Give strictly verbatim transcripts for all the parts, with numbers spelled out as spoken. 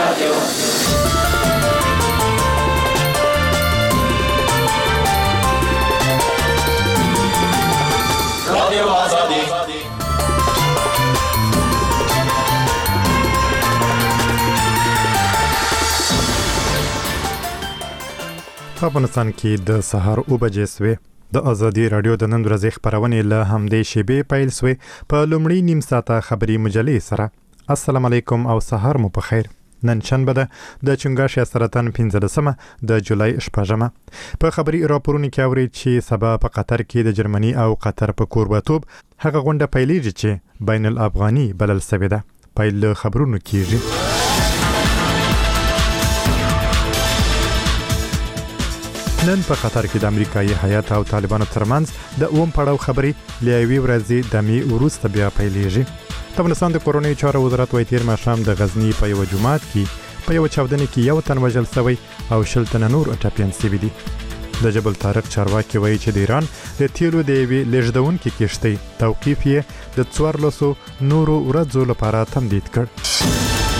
رادیو رادیو آزادی په افغانستان کې د سهار او بجې سوې د ازادي رادیو د نن ورځې خبرونه له همدې شیبې پیل سوې په لومړی نیم ساعته خبري مجلې سره. السلام علیکم او سهار مو په خیر. نن شنبه ده د چنګاښ سرطان پنځلسمه د جولای شپږمه. په خبري راپورونو کې اوري چې سبا په قطر کې د جرمني او قطر په کوربتوب هغه غونډه پیلېږي چې بین الافغاني بلل سوې ده. پیل خبرونو کېږي. نن په قطر کې د امریکایي هیات او طالبانو ترمنځ د اوم پړاو خبرې لیوي ورځې د می وروسته بیا پیلېږي. د افغانستان د کورونی چارو وزارت وایي تیر ماښام د غزنی په یو جماعت کې په یو چاودنه کې یو تن وژل شوی او شل تن نور ټپيان شوي دي. د جبل طارق چارواکي وایي چې د ایران د تیلو د یوې لېږدونکو کښتۍ توقیف یې د څوارلسو نورو ورځو لپاره تمدید کړ.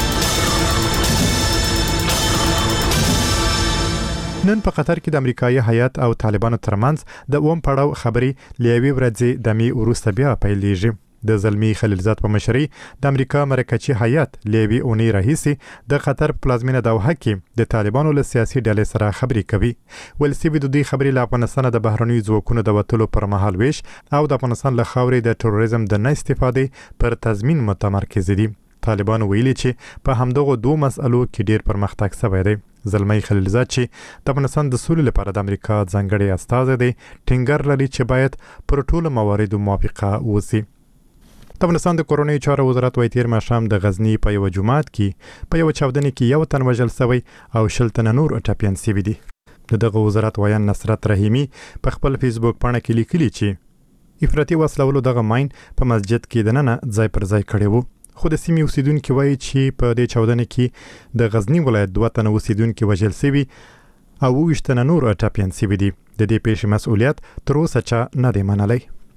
نن په قطر کې د امریکایي هیات او طالبانو ترمنځ د اوم پړاو خبرې لیوي ورځې د می وروسته بیا پیلېږي. د زلمی خلیلزاد په مشرۍ د امریکا مرکزی هیات لیوي اونۍ راهیسې د قطر پلازمینه دوحه کې د طالبانو له سیاسي ډلې سره خبرې کوي. ولسی به د دې خبرې له افغانستان د بهرنیو ځواکونو د وټلو پر مهال ویش او د افغانستان له خاورې د تروریزم د نه استفادې پر تضمین متمرکز دي. طالبان ویلي چې په همدغه دوه مسألو کې ډیر پرمختګ شوی دی. زلمی خلیلزاد چې د افغانستان د سولې لپاره د امریکا ځانګړي استازی دی ټینګار لري چې باید پر ټولو مواردو موافقه وشي. د افغانستان د کورونی چارو وزارت وایي تیر ماښام د غزنی په یو جماعت کې په یو چاودنه کې یو تن وژل شوی او شل تن نور ټپيان شوي دي. دغه وزارت وایي نصرت رحیمی په خپل فیسبوک باندې کې لیکلي چې افراطي وسلولو دغه ماین په مسجد کې د ننه ځای پر ځای کړی وو. خو د سیمې اوسیدونکو وایي چې په دې چاودنه کې د غزنی ولایت دوه تنه اوسیدونکو وژل شوي او اووه تنه نور ټپيان شوي دي. د دې پیښې مسؤلیت تر اوسه چا نه دی منلی.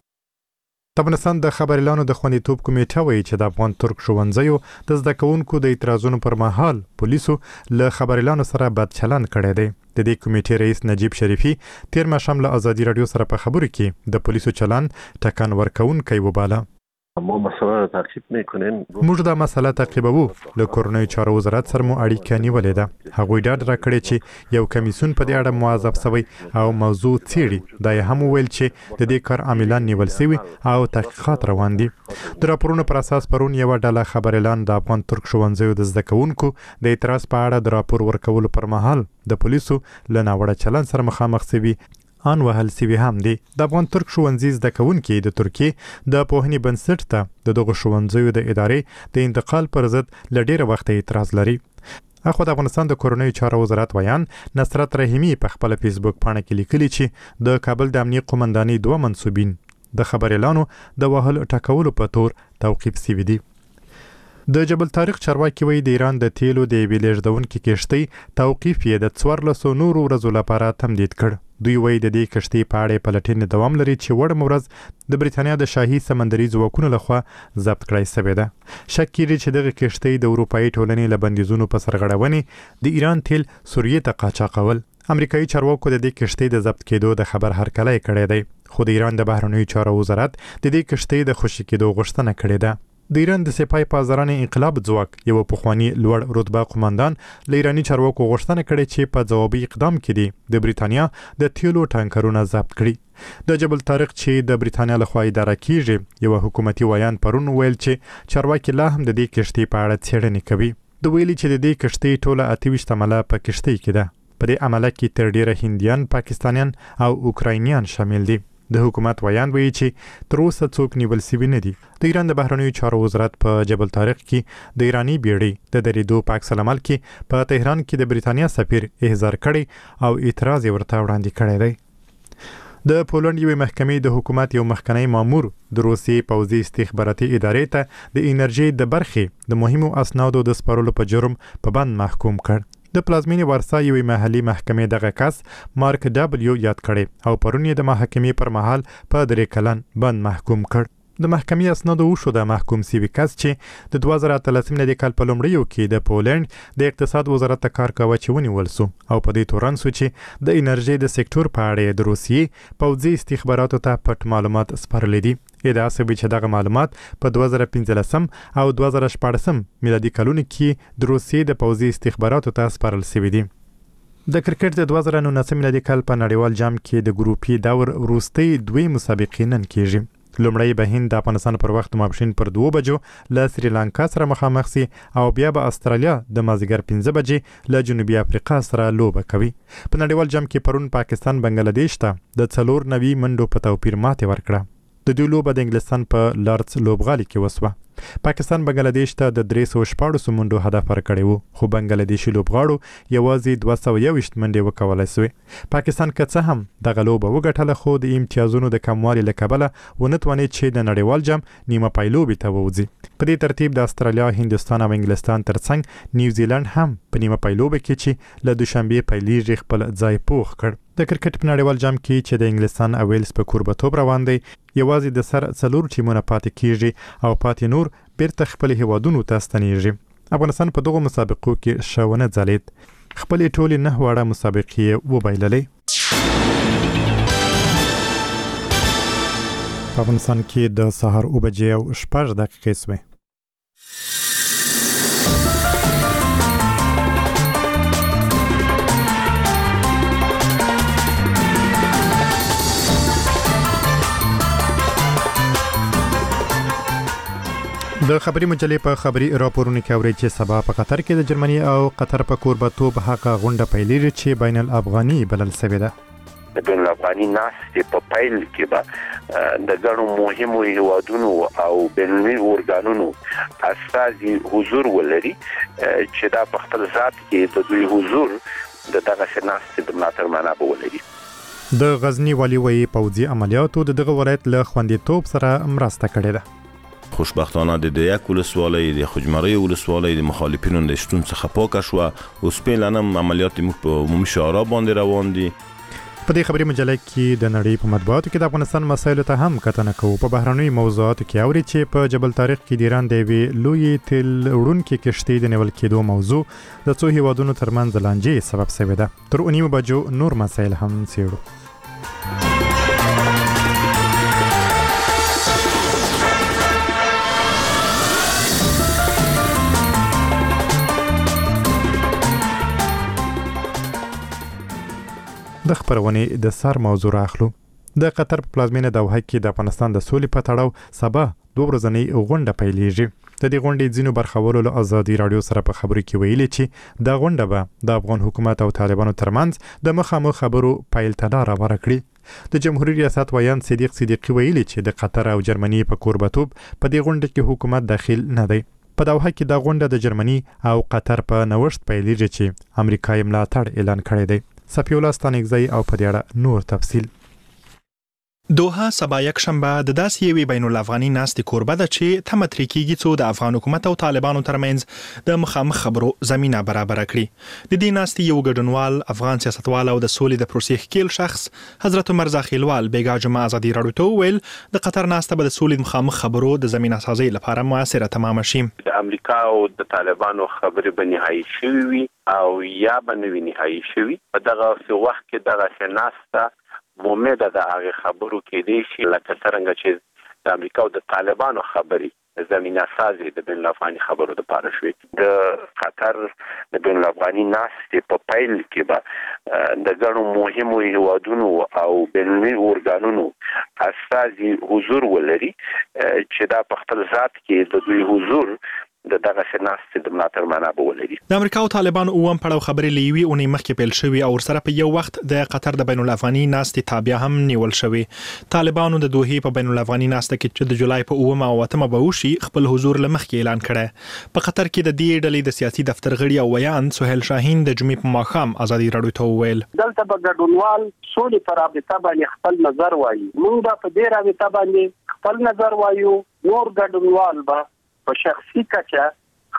د افغانستان د خبريالانو د خوندیتوب کمیټه وایي چې د افغان ترک ښوونځیو د زده کوونکو د اعتراضونو پر مهال پولیسو له خبريالانو سره بد چلند کړی دی. د دې کمیټې رئیس نجیب شریفي تیر ماښام له ازادي رادیو سره په خبرو کې د پولیسو چلند ټکان ورکوونکی وباله. ما مسئله را تعقیب میکنیم. موږ دا مسئله تعقیبوو. له کورنۍ چارو وزارت سره مو اړیکه نیولې ده. هغوی ډاډ راکړی چې یو کمیسیون په دې اړه موظف شوی او موضوع څیړي. دا یې هم ویل چې د دې کار عاملان نیول شوي او تحقیقات روان دي. د راپورونو پر اساس پرون یو ډله خبريالان د افغان ترک ښوونځیو د زده کوونکو د اعتراض په اړه د راپور ورکولو پر مهال د پولیسو له ناوړه چلند سره مخامخ شوي ان وهل سوي هم دي. د افغان ترک ښوونځي زده کوونکي د ترکیې د پوهنې بنسټ ته د دغه ښوونځیو د ادارې د انتقال پر ضد له ډیره وخت اعتراض لري. اخو د افغانستان د کورنۍ چارو وزارت ویان نصرت رحیمی په خپل فیسبوک باندې کې لیکلي چې د کابل د امنیت قومندانۍ دوه منسوبین د خبريالانو د وهل ټکولو په تور توقیف شوي دي. د جبل طارق چارواکي وایي د ایران د تیلو د یوې لېږدونکو کښتۍ توقیف یې د څوارلسو نورو ورځو لپاره تمدید کړ. دوی وایي د دې کښتۍ په اړه پلټنې دوام لري چې وړم ورځ د بریتانیا د شاهي سمندري ځواکونو لخوا ضبط کړای شوې ده. شک کېږي چې دغه کښتۍ د اروپایي ټولنې له بندیزونو په سرغړونې د ایران تیل سوریې ته قاچاقول. امریکایي چارواکو د دې کښتۍ د ضبط کېدو د خبر هرکلی کړی دی. خو د ایران د بهرنیو چارو وزارت د دې کښتۍ د خوشي کېدو غوښتنه کړې ده. د ایران د سپای پازران انقلاب ځواک یو پخوانی لوړ رتبه قوماندان له ایرانی چارواکو غوښتنه کړې چې په ځوابي اقدام کې دي د بریتانیا د تیلو ټانکرونه ضبط کړي. د جبل طارق چې د بریتانیا لخوا اداره کیږي یو حکومتي ویان پرون ویل چې چارواکي لا هم د دې کښتۍ په اړه څېړنې کوي. د ویلي چې د دې کښتۍ ټوله اته ویشت عمله په کښتۍ کې ده. په دې عمله کې تر ډیره هندیان، پاکستانیان او اوکراینیان شامل دي. د حکومت ویان وایي چې تر اوسه څوک نیول شوي نه دي. د ایران د بهرنیو چارو وزارت په جبل طارق کې د ایرانی بیړۍ د درېدو په عکس العمل کې په تهران کې د بریتانیا سفیر احضار کړی او اعتراض یې ورته وړاندې کړی دی. د پولند یوې محکمې د حکومت یو مخکنی مامور د روسیې پوځي استخباراتي ادارې ته د انرژي د برخې د مهمو اسنادو د سپارلو په جرم په بند محکوم کړ. د پلازمینې ورسا یوې محلي محکمې دغه کس مارک ډبلیو یاد کړي او پرون یې د محاکمې پر مهال په درې کلن بند محکوم کړ. د محکمې اسنادو وشو د محکوم سیوی کس چې د دوه زره اتلسم نه د کال په لومړیو کې د پولند د اقتصاد وزارت ته کار کاوه چې ونیول سو او په دې تورن سو چې د انرژي د سکتور په اړه د روسیې پوځي استخباراتو ته پټ معلومات سپارل دي. ادعا شوې چې دغه معلومات په دوه زره پنځلسم او دوه زره شپاړسم میلادي کلونو کې د روسیې د پوځي استخباراتو ته سپارل شوي دي. د کرکټ د دوه زره نولسم میلادي کال په نړیوال جام کې د ګروپي دور وروستۍ دوی مسابقې نن کېږي. لومړی به هند د افغانستان پر وخت ماپښین پر دوه بجو له سریلانکا سره مخامخ سي او بیا به استرالیا د مازیګر پنځه بجې له جنوبي افریقا سره لوبه کوي. په نړیوال جام کې پرون پاکستان بنگلاديش ته د څلور نوي منډو په توپیر ماتې ورکړه. د دوی لوبه د انګلستان په لارډز لوبغالي کې وسوه. پاکستان بنگلاديش ته د درې سوه شپاړس منډو هدف ورکړی وو، خو بنگلاديشي لوبغاړو یوازې دوه سوه یوویشت منډې وکولای سوې. پاکستان که څه هم دغه لوبه وګټله، خو د امتیازونو د کموالي له کبله ونه توانید چې د نړیوال جام نیمه پایلوبې ته ووځي. په دې ترتیب د استرالیا، هندوستان او انګلستان ترڅنګ نیوزیلند هم په نیمه پایلوبه کې چې له دوشنبې پیلیږي خپل ځای پوخ کړ. د کرکټ په نړیوال جام کې چې د انګلستان او ویلز په کوربتوب روان دی، یوازې د سر څلور ټیمونه پاتې کیږي او پاتې نور بیرته خپل هیوادونو ته ستنیږي. افغانستان په دغه مسابقو کې شاونه ځلید، خپل ټولې نه وړه مسابقې وبایللې. په افغانستان کې د سهار اوه بجې او شپږ دقیقې شوې. د خبري مجلې په خبري راپورونو کې اوري چې سبا په قطر کې د جرمني او قطر په کوربتوب هغه غونډه پیلېږي چې بین الافغاني بلل شوې ده. د بین الافغاني ناستې په پیل کې به د ګڼو مهمو هیوادونو او بین‌المللي اورګانونو استازي حضور ولري چې دا په خپل ذات کې د دوی حضور د دغه ناستې د ملاتړ معنا به ولري. د غزنی والي وایي پوځي عملیاتو د دغه ولایت له خوندیتوب سره مرسته کړې ده. خوشبختانه د یک ولسوالۍ د خوجمرۍ ولسوالۍ د مخالفینو د شتون څخه پاک شو. اوس په لنم عملیات موږ په عمومي شعارا باندې روان دي. په دې خبري مجله کې د نړۍ په مطبوعاتو کې د افغانستان مسایلو ته هم کتنه کوو. په بهرنیو موضوعاتو کې اوري چې په جبل تاریخ کې د ایران د یوې لویې تیل وړونکې کشتۍ د نیول کېدو موضوع د څو هیوادونو ترمنځ لانجې سبب شوې ده. تر اونیو بجو نور مسایل هم څېړو. د خبرونې د سر موضوع راخلو. د قطر په پلازمینه دوحه کې د افغانستان د سولې په تړاو سبا دوه ورځنۍ غونډه پیلېږي. د دې غونډې ځینو برخورو له ازادي رادیو سره په خبرو کې ویلي چې دا غونډه به د افغان حکومت او طالبانو ترمنځ د مخامخ خبرو پیل ته لاره ورکړي. د جمهوریت ریاست ویان صدیق صدیقی ویلي چې د قطر او جرمني په کوربتوب په دې غونډه کې حکومت داخل نه دی. په دوحه کې دا غونډه د جرمني او قطر په نوښت پیلېږي چې امریکا یې ملاتړ اعلان کړی دی. سپیولا ستانګزی او په دې اړه نور تفصیل. دوحه سبا یک شنبه د داسې یوې بین الافغاني ناستې کوربه ده چې تمه ترې کېږي څو د افغان حکومت او طالبانو ترمنځ د مخامخ خبرو زمینه برابره کړي. د دې ناستې یو ګډونوال افغان سیاستوال او د سولې د پروسې ښکېل شخص حضرت عمر زاخیلوال بیګا جمعه ازادي راډیو ته وویل د قطر ناسته به د سولې مخامخ خبرو د زمینه سازۍ لپاره موثره تمامه شي. د امریکا او د طالبانو خبرې به نهایي شوي وي او یا به نه وي نهایي شوي. په دغه وخت کې دغه ناسته مومده د هغه خبرو کې دی چې لکه څنګه چې د امریکا او د طالبانو خبرې زمينه سازي د بین الافغاني خبرو د پاره شوې. د قطر د بین الافغاني ناستې په پیل کې به د ګڼو مهمو هیوادونو او بین‌المللي اورګانونو استازي حضور ولري چې دا په خپل ذات کې د دوی حضور د دغه ناستې د ملاتړ معنا به ولري. د امریکا او طالبانو اوم پړاو خبرې لوي او نه مخکې پیل شوې او سره په یو وخت د قطر د بین الافغاني ناستې تابع هم نیول شوې. طالبانو د دوحې په بین الافغاني ناستې کې چې د جولای په اومه او اتمه به وشي خپل حضور لمخکې اعلان کړی. په قطر کې د دې ډلې د سیاسي دفتر غړي او ویان سهیل شاهین د جمعې په ماښام ازادي راډیو ته وویل دلته به ګډونوال سولې پر رابطه باندې خپل نظر وایي. موږ به په دې رابطه باندې خپل نظر وایو. نور ګډونوال به په شخصي کچه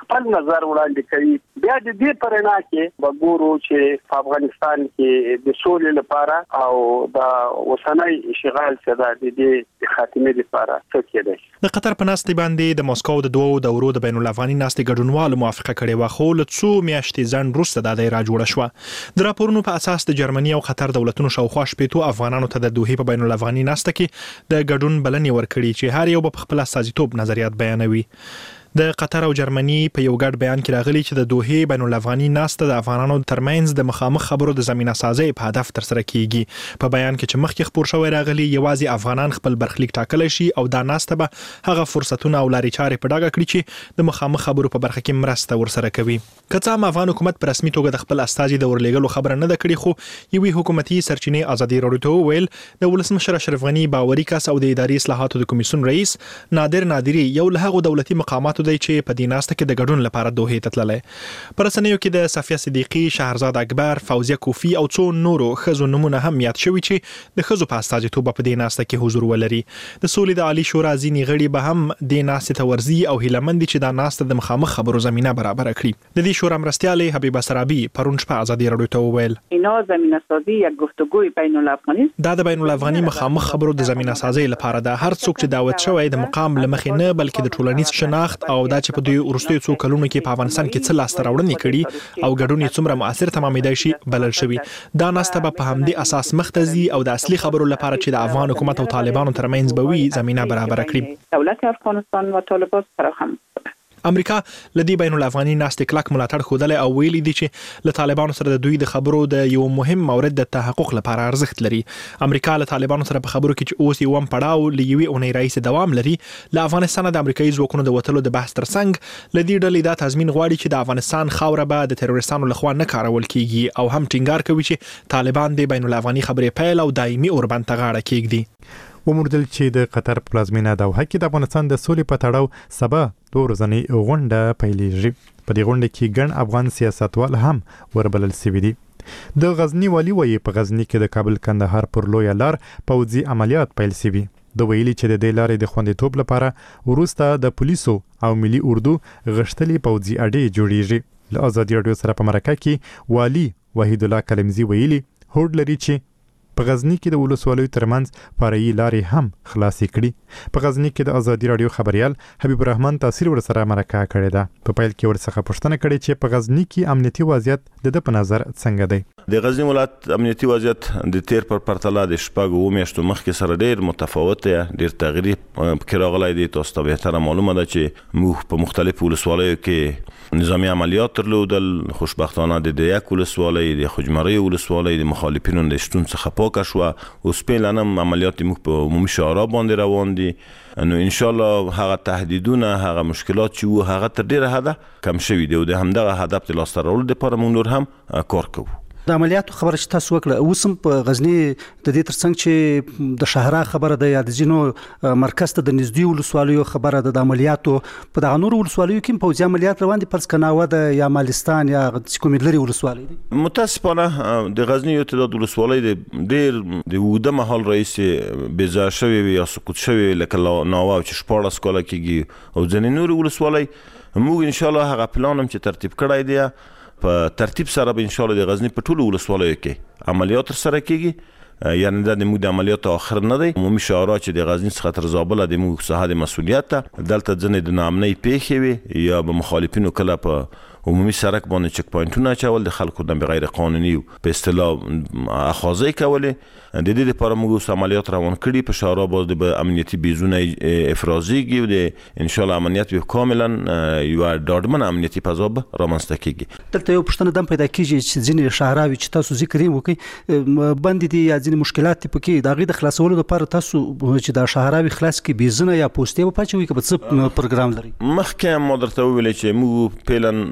خپل نظر وړاندې کوي. بیا د دې پرنا کې وګورو چې په افغانستان کې د سولې لپاره او د اوسنۍ اشغال څخه د دې خاتمه لپاره څه کېدای. د قطر په ناستې باندې د مسکو د دوو دورو د بین الافغاني ناستې ګډونوالو موافقه کړې و، خو له څو میاشتې ځنډ وروسته دا دایره جوړه شوه. د راپورونو په اساس د جرمني او قطر دولتونو شاوخوا شپېتو افغانانو ته د دوحې په بین الافغاني ناسته کې د ګډون بلنې ورکړي چې هر یو په خپل استازیتوب نظریات بیانوي. د قطر او جرمني په یو ګډ بیان کې راغلي چې د دوحې بین الافغاني ناسته د افغانانو ترمنځ د مخامخ خبرو د زمينه سازي په هدف تر سره کیږي. په بیان کې چې مخکې خبر شوی راغلي یوازې افغانان خپل برخلیک ټاکلی شي او دا ناسته به هغه فرصتونه او لارې چارې په ډاګه کړي چې د مخامخ خبرو په برخه کې مرسته ورسره کوي. که څه هم افغان حکومت په رسمي توګه د خپل استازي د ورلېګلو خبره نه ده کړې، خو یوې حکومتي سرچینې ازادي راډیو ته وویل د ولسمشر اشرف غني باوري کس او د اداري اصلاحاتو د کمیسیون رئیس نادر نادری یو له هغو دولتي مقاماتو دی چې په دې کې د ګډون لپاره دوحې ته تللی. پر رسنیو کې د صفیه صدیقي، شهرزاد اکبر، فوزیه کوفی او څو نورو ښځو نومونه هم یاد شوي چې د ښځو په استازیتوب په دې ناسته کې حضور ولري. د سولې د عالی شورا ځینې غړي به هم دې ناستې ته ورځي او هیله مند چې دا ناسته د مخامخ خبرو زمینه برابره کړي. د دې شورا مرستیال حبیبه سرابی پرون شپه ازادي راډیو ته وویل اینا زمینه سازی یک گفتگوی بین الافغانی دا د بین الافغاني مخامخ خبرو د زمینه سازی لپاره د هر څوک چې دعوت شوی د مقام لمخې نه بلکې د ټولنیز شناخت او دا چې په دوی ورستیو څو کلونو کې په افغانستان کې څه لاسته راوړنې کړي او ګډون یې څومره مؤثر تمامېدای شي بلل شوی. دا ناسته به په همدې اساس مختزي او د اصلي خبرو لپاره چې د افغان حکومت او طالبانو ترمنځ به وي زمينه برابر کړي. دولت افغانستان و طالبان فراهم امریکا لدی بین الافغاني ناستې کلک ملاتړ خوده او ویلي دي چې له طالبانو سره د دوی د خبرو د یو مهم مورد د تحقق لپاره ارزښت لري. امریکا له طالبانو سره په خبرو کې چې اوس یو هم پړاو لوي اونۍ رئیس دوام لري. له افغانستان د امریکایي ځواکونو د وټلو د بحث ترڅنګ لدی ډلې دا تضمین غواړي چې د افغانستان خاوره به د تروریستانو لخوا نه کارول کیږي او هم ټینګار کوي چې طالبان د بین الافغاني خبرې پیل او دایمي اوربند ته غاړه کیږدي. وموندل چې د قطر پلازمینه دوحه کې د افغانستان د سولې په تړاو سبا دوه ورځنۍ غونډه پیلېږي. په دې غونډه کې ګڼ افغان سیاستوال هم وربلل شوي دي. د غزنی والي وایي په غزنی کې د کابل کندهار پر لویه لار پوځي عملیات پیل شوي. د ویلي چې د دې لارې د خوندیتوب لپاره وروسته د پولیسو او ملي اردو غشتلي پوځي اډې جوړیږي. له ازادي راډیو سره په مرکه کې والي وحید الله کلمزي ویلي هوډ لري چې په غزنی کې د ولسوالیو ترمنځ فرعي لارې هم خلاصې کړي. په غزنی کې د ازادي راډیو خبريال حبیب الرحمن تاثیر ورسره مرکه کړې ده. په پیل کې ورڅخه پوښتنه کړې چې په غزنی کې امنیتي وضعیت د د په نظر څنګه دی. د غزنی ولایت امنیتي وضعیت د تیر پر پرتله د شپږ او میاشتو مخکې سره ډیر متفاوت دی، ډیر تغییر پکې راغلی دی. تاسو ته بهتره معلومه ده چې موږ په مختلفو ولسوالیو کې نظامی عملیات درلودل. خوشبختانه د یک ولسوالۍ د خوجمرۍ ولسوالۍ د مخالفینو د شتون څخه پاک شو. اوس په لنم عملیات موږ په عمومي شعارا باندې روان دي. نو ان شاء الله هغه تهدیدونه هغه مشکلات چې وو هغه تر ډیره حد کم شوي دي او د همدغه هدف د لاسته راوړلو لپاره موږ نور هم کار کوو. د عملیاتو خبره چې تاسو وکړه اوس هم په غزنی د دې ترڅنګ چې د شهرا خبره ده یا د ځینو مرکز ته د نږدې ولسوالیو خبره ده، د عملیاتو په دغه نورو ولسوالیو کې پوځي عملیات روان دي، پرس کناوه ده یا مالستان یا کوم لري ولسوالۍ دي. متاسفانه د غزنی یو تعداد ولسوالۍ د ډیر د وده محل رئیس بيزا شوی یا سقوط شوی لکه ناوه چې شپاړس کاله کېږي او ځینې نورو ولسوالۍ موږ ان شاء الله هغه پلان هم چې ترتیب کړی دی په ترتیب سره به ان شاء الله د غزنی په ټولو ولسوالیو کې عملیات سره کېږي. یعنی دا د موږ د عملیاتو اخر نه دی. عمومي شعارات چې د غزنی څخه تر زابل د موږ څخه د مسؤلیت ته دلته ځنې د نامنۍ پیښې وي یا به مخالفینو کله په عمومي سرک باندې چک پوینټونه اچول، د خلکو د غیر قانوني په اصطلاح اخاذې کولې. د دې لپاره موږ عملیات روان کړي. په شعارا باندې به امنیتي بیزونه افرازیږي او د ان شاء الله امنیت به کاملا یو ډاډمن امنیتي فضا به رامنځته کیږي. دلته یو پوښتنه دم پیدا کیږي چې ځینې شهراوي چې تاسو ذکر یې وکړي باندې دي یا ځینې مشکلات پکې د غي د خلاصولو لپاره تاسو چې د شهراوي خلاص کې بیزونه یا پوسټې په پچوي کې څه پروګرام لري. مخکې ما درته ویل چې موږ پلان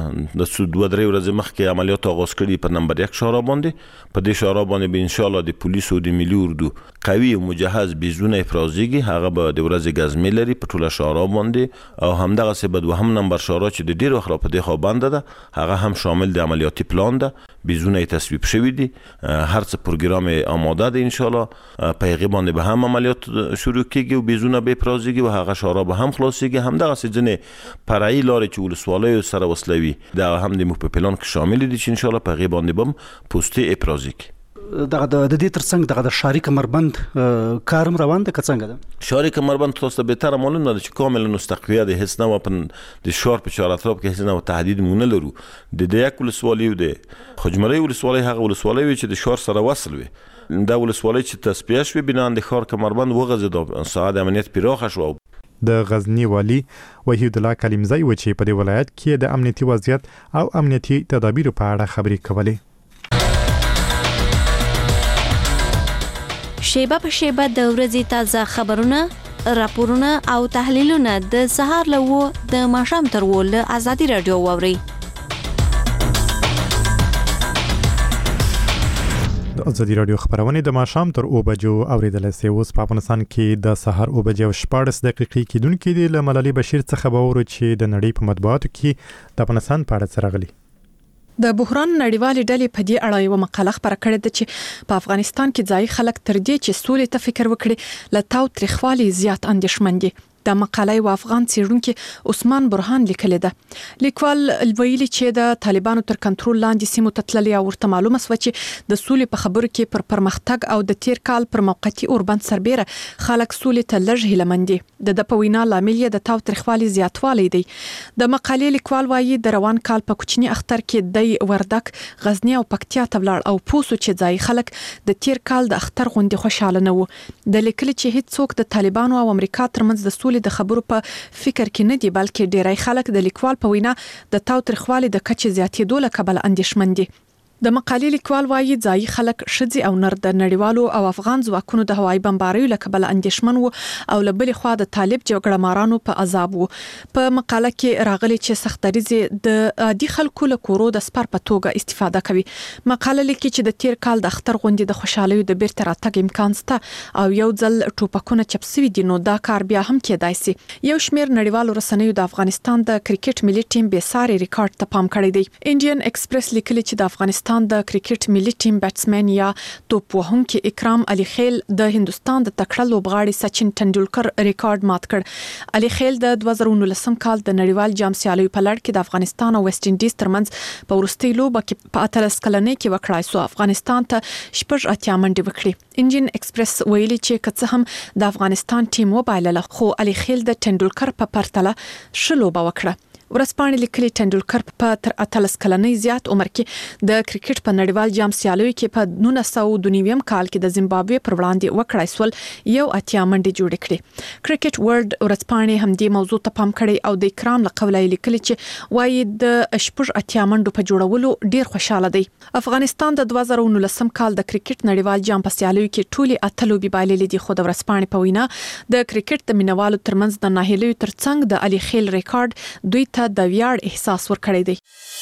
د سود دوه درې ورځې مخکې عملیات آغاز کړي په نمبر یک شهرا باندې. په دې شهرا باندې به ان شاء الله د پولیسو د ملي اردو قوي او مجهز بیزونه افرازیږي. هغه به د ورځې غزمه لري په ټوله شهرا باندې او همدغه څه به دوهم نمبر شهرا چې د ډیر وخت په دې خوا باندې ده هغه هم شامل د عملیاتي پلان ده. بیزونه تصویب شوی دي هر څه پروګرام آماده دی ان شاء الله په هغه باندې به هم عملیات شروع کیږي او بیزونه به پرازيږي او هغه شارا به هم خلاصيږي هم دغه ځنې فرعي لارې چې ولسوالۍ سره وصلوي دا هم د مخ په پلان کې شامل دي چې ان شاء الله په هغه باندې بم پوسټي اپرازيږي. دغه د دې ترڅنګ دغه د شاري کمربند کارم روان ده څنګه ده شاري کمربند تاسو به تر معلومه ده چې کاملا مستقلیه ده هیڅ نه په د شار په چار اطراف کې هیڅ نه تهدید مونږ لرو د دې یک ولسوالۍ او د خجمري ولسوالۍ هغه ولسوالۍ چې د شار سره وصل وي دا ولسوالۍ چې تصفیه شوه بنا د خار کمربند وغځید ساعت امنیت پراخه شو. د غزنی والی وحید الله کلیمزی و چې په دې ولایت کې د امنیتي وضعیت او امنیتي تدابیر په اړه خبرې کولې. شیبه په شیبه د ورځې تازه خبرونه راپورونه او تحلیلونه د سهار له د ماښام تر ول ازادي رادیو ووري. د ازادي رادیو خبرونه د ماښام تر او بجو اوریدل سي اوس په افغانستان کې د سهار او بجو شپږ دقیقې کې دونکو د ملالي بشیر څخه خبرو چې د نړۍ په مطبوعاتو کې د افغانستان په اړه سرغلي. د بحران نړیوال ډلې په دې اړه یو مقاله خبره کړې ده چې په افغانستان کې ځای خلک تر دې چې سولې ته فکر وکړي لتاو تریخوالي زیات اندېښمن دي. د مقالې و افغان څېړونکو عثمان برهان لیکلې ده. لیکوال ویلي چې د طالبانو تر کنټرول لاندې سیمو ته تللي او ورته معلومه سوه چې د سولې په خبرو کې پر پرمختګ او د تیر کال پر موقتي اوربند سربېره خلک سولې ته لږ هیلهمند دي. د د په وینا لامل یې د تاو تریخوالي زیاتوالی دی. د مقالې لیکوال وایي د روان کال په کوچني اختر کې د وردک غزنی او پکتیا ته ولاړ او پوسو چې ځای خلک د تیر کال د اختر غونډې خوشاله نه وو. د لیکلي چې هیڅ څوک د طالبانو او امریکا ترمنځ د سولې د خبرو په فکر کې نه دي بلکې ډیری خلک د لیکوال په وینا د تاو تریخوالي د کچې زیاتېدو له کبله اندېښمن دي. د مقالې لیکوال وایي ځایي خلک ښځې او نر د نړیوالو او افغان ځواکونو د هوایي بمباریو له کبله اندېښمن وو او له بلې خوا د طالب جګړه مارانو په عذاب وو. په مقاله کې راغلي چې سخت دریځ د عادي خلکو له کورو د سپر په توګه استفاده کوي. مقاله لیکي چې د تیر کال د اختر غونډې د خوشحالیو د بیرته راتګ امکان شته او یو ځل ټوپکونه چپ سوي دي نو دا کار بیا هم کېدای شي. یو شمېر نړیوالو رسنیو د افغانستان د کرکټ ملي ټیم بې ساري ریکارډ ته پام کړی دی. انډین ایکسپریس لیکلي چې د افغانستان د کرکټ ملي ټیم بیټسمن یا توپ وهونکي اکرام علي خیل د هندستان د تکړه لوبغاړي سچن تندولکر ریکارډ مات کړ. علي خیل د دوه زره نولسم کال د نړیوال جام سیالیو په لړ کې د افغانستان او ویسټ انډیز ترمنځ په وروستۍ لوبه کې په اتلس کلنۍ کې وکړای سو افغانستان ته شپږ اتیا منډې وکړي. انجن ایکسپریس ویلي چې که څه هم د افغانستان ټیم وبایلله خو علي خیل د تندولکر په پرتله ښه لوبه وکړه. ورځپاڼې لیکلي تندولکر په تر اتلس کلنۍ زیات عمر کې د کرکټ په نړیوال جام سیالیو کې په نولس سوه دوه نوي کال کې د زیمبابوې پر وړاندې وکړای سول یو اتیا منډې جوړې کړې. کرکټ ورلد ورځپاڼې هم دې موضوع ته پام کړی او د اکرام له قوله لیکلي چې وایي د شپږ اتیا منډو په جوړولو ډیر خوشاله دی. افغانستان د دوه زره نولسم کال د کرکټ نړیوال جام په سیالیو کې ټولې اته لوبې بایللې دي خو د ورځپاڼې په وینا د کرکټ د مینوالو ترمنځ د ناهیلیو ترڅنګ د علي خیل ریکارډ دوی ته د ویاړ احساس ورکړی دی.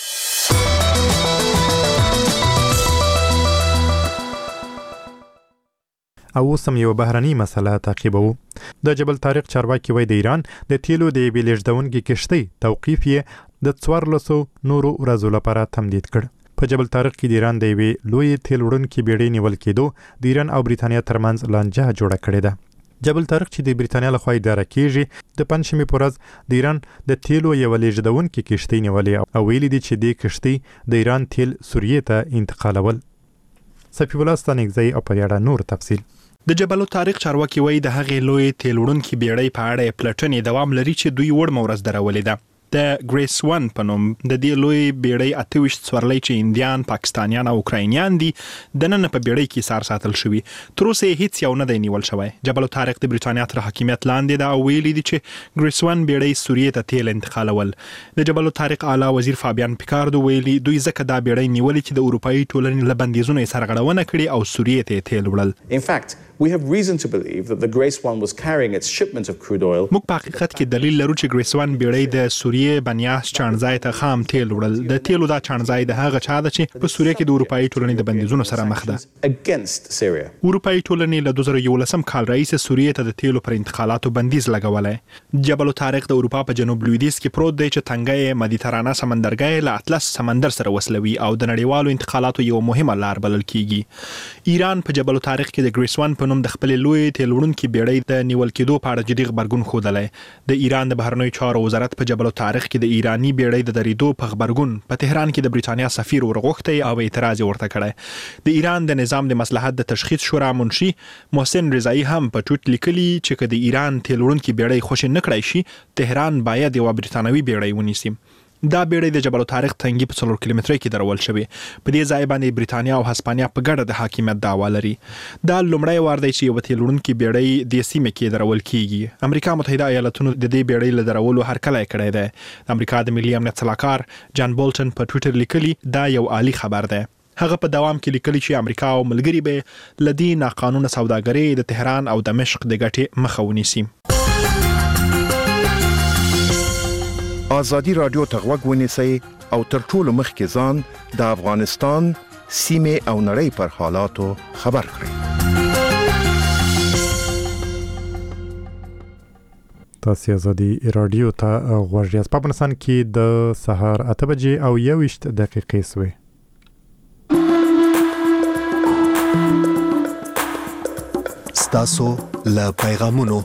او سم یو بهرني مسله تعقیبو. د جبل طارق چارواکي وای د ایران د تیلو د بیلېږدونکو کشتۍ توقیف یې د څوارلسو نورو ورځو لپاره تمدید کړ. په جبل طارق کې د ایران د یوې لوی تیل وړونکي بیړۍ نیول کېدو د ایران او بریتانیا ترمنځ لانجه جوړه کړې ده. جبل طارق چې د بریتانیا لخوا اداره کیږي د پنځمې په ورځ د ایران د تیلو یو لیږدونکي کشتۍ نیولې او ویلي دي چې د کشتۍ د ایران تیل سوریې ته انتقالول. صفی الله ستانګزی او په اړه نور تفصیل. د جبل طارق چارواکي وایي د هغې لوی تیل وړونکي بیړۍ په اړه پلټنې دوام لري چې دوی وړ مورز درولې ده. د ګریس ون په نوم د دې لوی بیړۍ اته ویشت سورلۍ چې هندیان، پاکستانیان او اوکراینیان دي د نن په بیړۍ کې سار ساتل شوي. تر اوسه هیڅ یو نه دی نیول شوی. جبل طارق د بریتانیا تر حاکمیت لاندې ده او ویلي دي چې ګریس ون بیړۍ سوریې ته تیل انتقالول. د جبل طارق اعلی وزیر فابیان پیکاردو ویلي دوی ځکه دا بیړۍ نیولې چې د اروپایي ټولنې له بندیزونو یې سرغړونه کړې او سوریې ته تیل وړل. In fact, we have reason to believe that the Grace One was carrying its shipment of crude oil. موږ په حقیقت کې دلیل لرو چې ګریس ون بیړۍ د سوریې سوریې بنیاس چانځای ته خام تیل وړل. د تیلو دا چانځای د هغه چا ده چې په سوریه کې د اروپאי ټولنې د بندیزونو سره مخ ده. اروپאי ټولنې له دوه زره یولسم کال راهیسې سوریې ته د تیلو پر انتقالاتو بندیز لګولی. جبل الطارق د اروپا په جنوب لویدیځ کې پروت دی چې تنګی مدیترانه سمندرګی له اطلس سمندر سره وصلوي او د نړیوالو انتقالاتو یو مهمه لار بلل کیږي. ایران په جبل الطارق کې د ګریسوان په نوم د خپل لوی تیل وړونکي بیړۍ د نیول کېدو په اړه جدي غبرګون ښودلی. د ایران د بهرنیو چارو وزارت په جبل الطارق کې د ایرانی بیړۍ د دریدو په غبرګون په تهران کې د بریتانیا سفیر ورغوښتی او اعتراض ورته کړی. د ایران د نظام د مصلحت د تشخیص شورا منشي محسن رضایی هم په ټویټ لیکلي چې که د ایران تیل وړونکي بیړۍ خوشي نه کړای شي تهران باید یو بریتانوي بیړۍ ونیسي. دا بیړۍ د جبل الطارق تنګي په څلور کیلومترۍ کې درول شوی. په دې ځای باندې بریتانیا او هسپانیا په ګډه د حاکمیت دعوا لري. دا لومړی وار دی چې یو تیل وړونکي بیړۍ د سیمه کې درول کیږي. امریکا متحده ایالاتونو د دې بیړۍ له درولو هرکلی کړی دی. د امریکا د ملي امنیت صلاحکار جان بولټن په ټویټر لیکلي دا یو عالی خبر دی. هغه په دوام کې لیکلي چې امریکا او ملګری به لدی ناقانونه سوداګري د تهران او دمشق د ګټې مخه ونیسي. آزادی رادیو ته غوږ ونیسئ او تر ټولو مخکې ځان د افغانستان سیمې او نړۍ پر حالاتو خبر کړئ. تاسو آزادی رادیو ته غوږ یاست. په افغانستان کې د سهار اته بجې او یوویشت دقیقې سوې. ستاسو له پیغامونو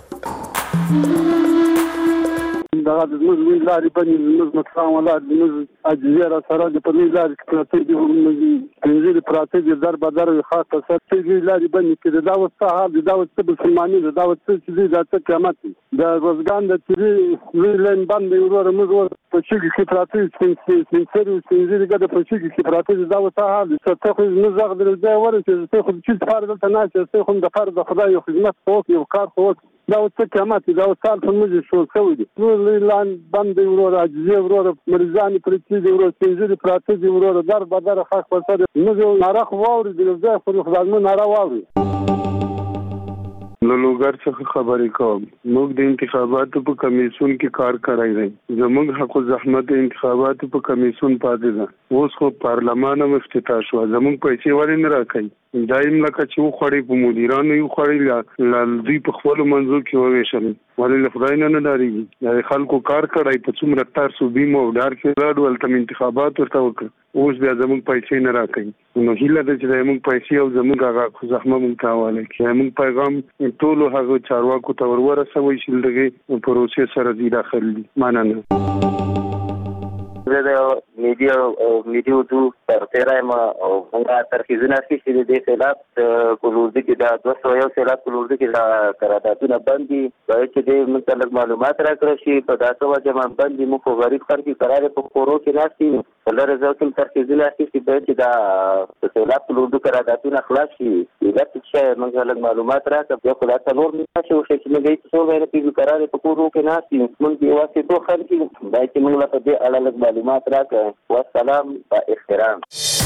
دغه د موږ وی لارې باندې موږ مکرام ولادت موږ اجزیه را سره د په لارې کې پراته دي پنځه پراته دي در به در خاصه سره چې لارې باندې کې دا وسه حال دا وسه مسلمانۍ دا وسه چې دا څه قیامت د روزګان د تیری ویلن باندې ورور موږ په شګي کې پراته سپین سپین سره سپینځي د په شګي کې پراته دا وسه حال څه خو نه زغ د ځای ورته څه خو چې فرض ته نه چې خو د فرض خدای یو خدمت کوي یو کار کوي دا څه قیامت دا وسه په موږ شو شوی دي لان باندې ورور اجزیه ورور مریضان پرتی دی ورور سپینځي پراته دی ورور در به در خاص په سره موږ نارخ واوري د ځای خو خدای نارا واوري. له لوګر څخه خبرې کوم. موږ د انتخاباتو په کمیسیون کې کار کوي دي. زموږ حق او زحمت د انتخاباتو په کمیسیون پاتې ده. اوس خو پارلمان هم افتتاح شو. زموږ پیسې ولې نه راکړي؟ دایم لکه چې و خوري په مدیرانو یو خوري لا دوی په خپل منځو کې وویشل. ولې له خدای نه نه داريږي. د خلکو کار کړای په څومره تر سو بیمه او ډار کې راډول تم انتخابات ورته وکړ. اوس بیا زموږ پیسې نه راکړي. نو هیله ده چې زموږ پیسې او زموږ هغه خو زحمت مونږ تاواله کې زموږ پیغام ټول هغه چارواکو ته ورورسوي چې دغه پروسې سره دی داخل دي. ماننه زه میډیا او میډیا تو تر تیرای ما او موږ ترخیزونه چې د خلاف کولورځي کې دا دوه سوه یو خلاف کولورځي کې دا قراردادونه باندې باید چې د متعلق معلومات راکړي شي په داسې وجه باندې مو خو غریب خلک قرار په کورو کې ناشتي ولر ځکه ترخیزونه چې باید چې دا خلاف کولورځي قراردادونه خلاص شي دا چې موږ معلومات راکړو یو خلاص نور نشي او چې موږ یې څو غیر په قرار په کورو کې ناشتي موږ یې واسي دوه خلک باید چې موږ په دې اړه معلومات راکړو. والسلام با احترام.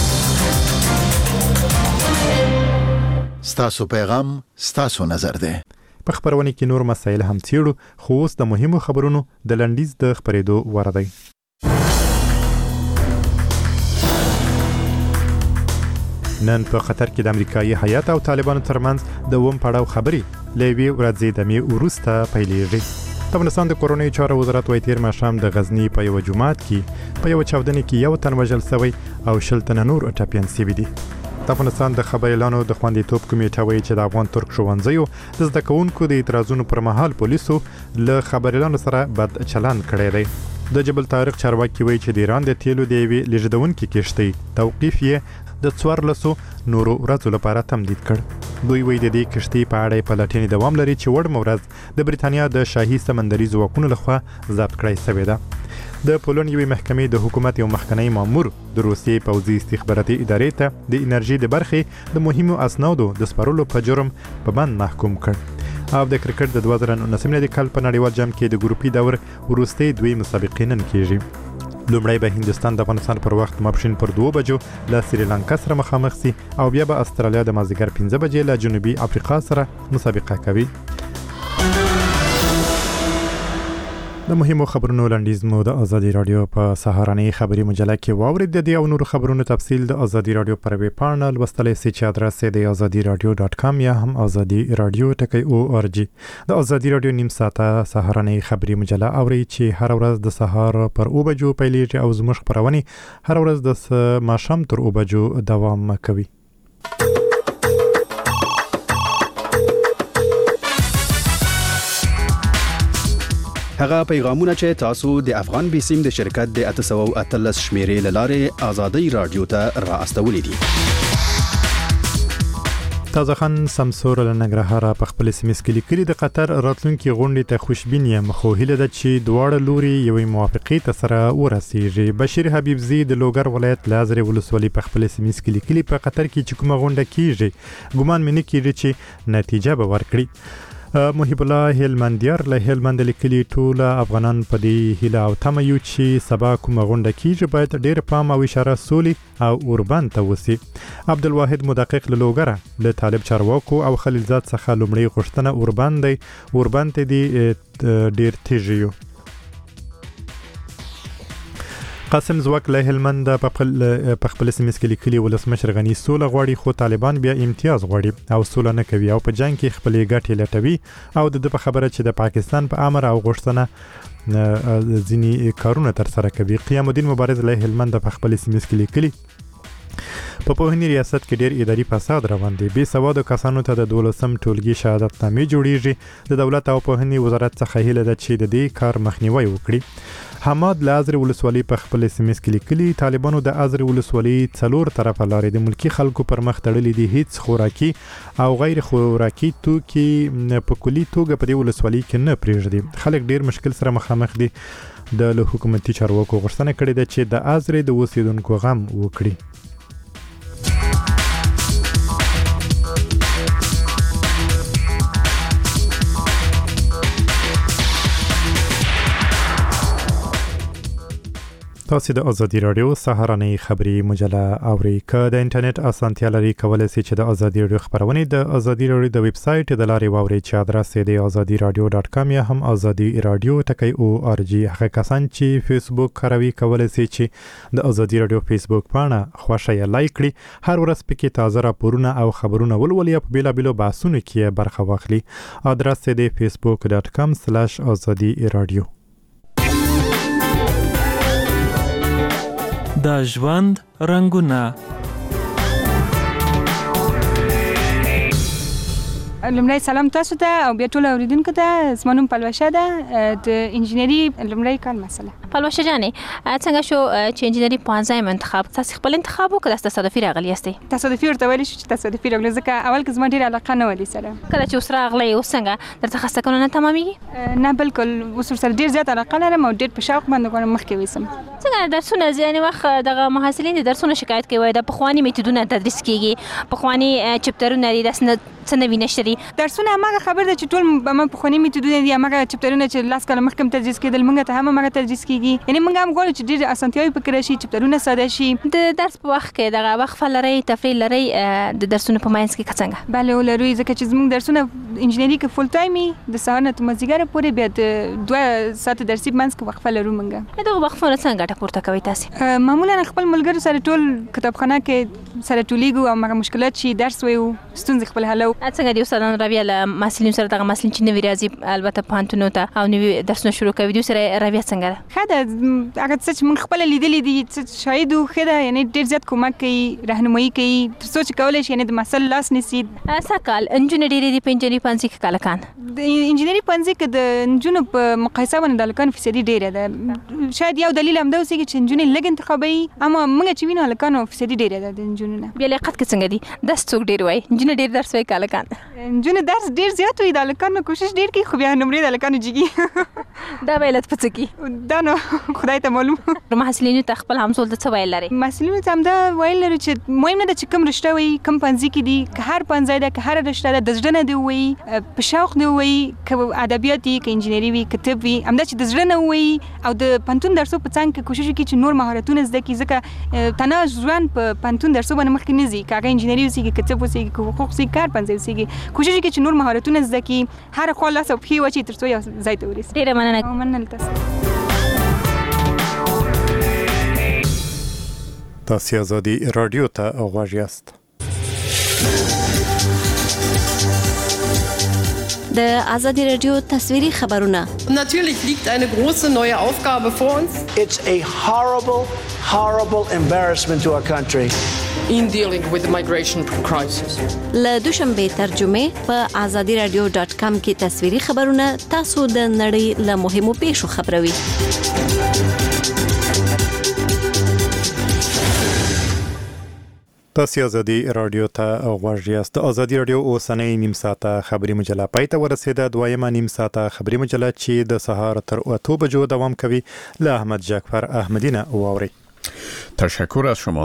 ستاسو پیغام ستاسو نظر ده. په خبرونه کې نور مسایل هم څیړو خو اوس د مهمو خبرونو د لنډیز د خبرېدو وړ دی. نن په قطر کې د امریکایي هیات او طالبانو ترمنځ د اووم پړاو خبرې له یوې ورځې دمې وروسته پیلېږي. د افغانستان د کورنیو چارو وزارت وايي تیر ماښام د غزنی په یو جومات کې په یو چاودنه کې یو تن وژل شوی او شل تنه نور ټپیان شوي دي. د افغانستان د خبري اعلانو د خوندیتوب کمیټه وايي چې د افغان ترک ښوونځیو د زده کوونکو د اعتراضونو پر مهال پولیسو له خبري اعلانو سره بد چلند کړی دی. د جبل طارق چارواکي وايي چې د ایران د تیلو د یوې لیږدونکي کښتۍ توقیف یې د څوارلسو نورو ورځو لپاره تمدید کړ. دوی وایي د دې کښتۍ په اړه په لټنې دوام لري چې وړ مورز د بریتانیا د شاهي سمندري ځواکونو لخوا ضبط کړای شوې ده. د پولند یوې محکمې د حکومت یو مخکنی مامور د روسیې پوځي استخباراتي ادارې ته د انرژي د برخې د مهمو اسنادو د سپارلو په جرم په بند محکوم کړ. او د کرکټ د دوه زره نولسم کال په نړیوال جام کې د ګروپي دور وروستۍ دوی مسابقې نن کېږي. لومړی به هندستان د افغانستان پر وخت ماپښین پر دوه بجو له سریلانکا سره مخامخ سي او بیا به استرالیا د مازدیګر پنځه بجې له جنوبي افریقا سره مسابقه کوي. د مهمو خبرونو لنډیز مو د ازادي رادیو په سهارنۍ خبري مجله کې واورید. د دې او نور خبرونو تفصیل د ازادي رادیو پر ویب پاڼه لوستلای شئ چې ادرس یې د ازادي رادیو ډاټ کام یا هم ازادي رادیو ټکی او ار جی. د ازادي رادیو نیم ساعته سهارنۍ خبري مجله اوري چې هر ورځ د سهار پر او بجو پیلېږي او زموږ خبرونه هر ورځ د ماښام تر او بجو دوام کوي. هغه پیغامونه چې تاسو د افغان بیسیم د شرکت د اته سوه او اتلس شمیرې لاره ازادي رادیو ته را استولې دي. تازه خان سمسور له ننګرهار په خپل سیمه کې لیکلي د قطر راتلونکي غونډې ته خوشبین یم، خو هیله ده چې دواړه لوري یوې موافقې ته سره ورسیږي. بشیر حبیبزی د لوګر ولایت لازرې ولسوالۍ په خپل سیمه کې لیکلي په قطر کې چې کومه غونډه کیږي ګومان مې نه کیږي چې نتیجه به ورکړي. محب الله هلمندیار له هلمند لیکلي ټول افغانان په دې هیله او تمه یو چې سبا کومه غونډه کیږي باید ډېر پام او اشاره سولي او اوربند ته وسی. عبدالواحد مدقق له لوګره له طالب چارواکو او خلیلزاد څخه لومړی غوښتنه اوربند دی اوربند دی ډېر تیژیو. قاسم زواک له هلمند په خپل په خپل سیمه کې لیکلي ولسمشر غنی سوله غواړي خو طالبان بیا امتیاز غواړي او سوله نه کوي او په جنگ کې خپلې ګټې لټوي او د په خبره چې د پاکستان په امر او غوښتنه ځینی کارونه تر سره کوي. قیام الدین مبارز له هلمند په خپل سیمه کې لیکلي په پوهنې ریاست کې ډېر اداري فساد روان دی. بې سوادو کسانو ته د دولسم ټولګي شهادتنامې جوړیږي. د دولت او پوهنې وزارت څخه هیله ده چې د دې کار مخنیوي وکړي. حماد لازر ولسوالۍ په خپل سیمه کې لیکلي طالبانو د ازر ولسوالۍ څلور طرفه لارې د ملکی خلکو پر مخ تړلې دي. هیڅ خوراکي او غیر خوراکي توکي په کلي توګه په دې ولسوالۍ کې نه پریږدي. خلک ډېر مشکل سره مخامخ دي. د حکومتي چارواکو غوښتنه کړې ده چې د ازر د اوسیدونکو غم وکړي. تاسو د ازادي رادیو سهارنۍ خبري مجله اوري. که د انټرنیټ اسانتیا لري کولای شئ چې د ازادي رادیو خبرونه د ازادي رادیو د ویب سټ د لارې واوري چې ادرس یې د ازادي رادیو ډاټ کام یا هم ازادي رادیو ټکی او ار جی. هغه کسان چې فیسبوک کاروي کولای شي چې د ازادي رادیو فیسبوک پاڼه خوښه یا لایک کړي. هر ورځ پکې تازه راپورونه او خبرونه ولولي په بیلابیلو بحثونو کې برخه واخلي. ادرس یې د فیسبوک ډاټ کام سلاش ازادي رادیو. د ژوند رنگونه لمړی سلام تاسو ته او بیا ټول اوریدونکو ته. زما نوم پلوشه ده د انجینری لمړی کال مسله. پلوشه جانې څنګه شو چې انجینری پوهنځی انتخاب تاسو خپل انتخاب وکړ؟ تصادفي راغلی یاستئ؟ تصادفي ورته ویل شو چې تصادفي راغلی ځکه اول کې زما ډېره علاقه نه وه سره. کله چې اوس راغلی اوس څنګه درته خسته کول نه تمامېږي؟ نه بالکل اوس ورسره ډېر زیات علاقه لرم او ډېر په شوق باندې غواړم مخکې ویسم. څنګه درسونه ځینې وخت دغه محصلین د درسونو شکایت کوي د پخواني میتودونه تدریس کیږي، پخواني چپټرونه دي داسې څه نوي نشته دي. درسونه هماغه خبر ده چې ټول به پخواني میتودونه دي، هماغه چپټرونه چې لاس کاله مخکې تدریس کېدل موږ ته هم هماغه تدریس کیږي. یعنې موږ هم غواړو چې ډېرې اسانتیاوې پکې راشي، چپټرونه ساده شي. د درس په وخت کې دغه وقفه لرئ، تفریح لرئ د درسونو په منځ کې که څنګه؟ بله ولرو، ځکه چې زموږ درسونه انجینري کې فول ټایم د سهار نه تر مازدیګره پورې، بیا د دوه ساعته درسي په منځ کې وقفه لرو موږ. دغه وقفونه څنګه ګټه پورته کوئ تاسې؟ معمولا خپل ملګرو سره ټول کتابخانه کې سره ټولیږو او هغه مشکلات چې درس وایو ستونزې خپل حلو. څنګه د استادانو رویه له محصلینو سره دغه محصلین چې نوي راځي البته پوهنتونو ته او نوي درسونه شروع کوي دوی سره رویه څنګه ده؟ ښه ده، هغه څه چې موږ خپله لیدلي دي څه شاهد وو ښه ده، یعنې ډېر زیات کومک کوي، رهنمایي کوي تر څو چې کولی شي یعنې د محصل لاس نیسي. څه کال نجونې ډېرې دي په انجینري پوهنځي کې که هلکان؟ د انجینري پوهنځي کې د نجونو په مقایسه باندې د هلکانو فیصدي ډېره ده. شاید یو دلیل همدا اوسېږي چې نجونې لږ انتخابوي، اما موږ چې وینو هلکانو فیصدي ډېره ده د نجونو نه. بیا لیاقت کې څنګه دي؟ درس څوک ډېر وایي؟ نجونې ډېر درس وایي که هلکان؟ نجونې درس ډېر زیات وایي، د هلکانو کوشش ډېر کوي، خو بیا نمرې د هلکانو جګي. دا به علت په څه کې؟ دا نو خدای ته معلوم. محصلینو ته خپل همزول ته څه ویل لري؟ محصلینو ته همدا ویل لري چې مهم نه ده چې کوم رشته وایي، کوم پوهنځي کې دي، که هر پوهنځی ده، که هره رشته ده، د زړه نه دې ووایي، په شوق دې ووایي، که ادبیات وي، که انجینري وي، که طب وي، همدا چې د زړه نه ووایي او د پوهنتون درسو په څنګ کې کوشش وکړي چې نور مهارتونه زده کړي، ځکه تنها ژوند په پوهنتون درسو باندې مخکې نه ځي، که هغه انجینري اوسېږي، که طب اوسېږي، که حقوق اوسېږي، که هر پوهنځی ته رسیږي. کوشش وکړي چې نور مهارتونه زده کړي، هر خوا لاس او پښې واچي تر څو یو ځای ته ورسي. ډیره مننه. مننه تاسو. تاسو آزادی رادیو ته غوږ یاست. د آزادی رادیو تصویری خبرونه. Natürlich liegt eine große neue Aufgabe vor uns. It's a horrible, horrible embarrassment to our country. In dealing with the migration crisis. له دوشنبه ترجمه په آزادی رادیو ډاټ کام کې تصویری خبرونه تاسو د نړۍ له مهمو پیښو خبروي. تاسو آزادی رادیو ته غوږ یاست. آزادی رادیو اوسنۍ نیم ساعته خبري مجله پای ته ورسېده. دویمه نیم ساعته خبري مجله چې د سهار تر اوه بجو دوام کوي له احمد جعفر احمدی نه واوري. تشکر از شما